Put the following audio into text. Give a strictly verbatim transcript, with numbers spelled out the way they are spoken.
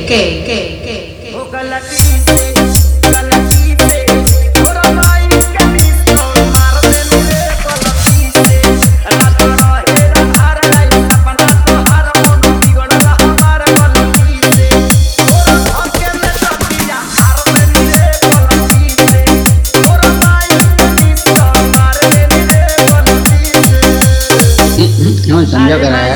के के के ओ गलती से गलती से तोरा माई के मिसो मार दे रे गलती से रात रहे हार गई सपना तो हार मन बिगड़ला हमार गलती से तोरा भाग्य में सपिया हार दे रे गलती से तोरा माई के मिसो मार दे रे गलती से समझा कर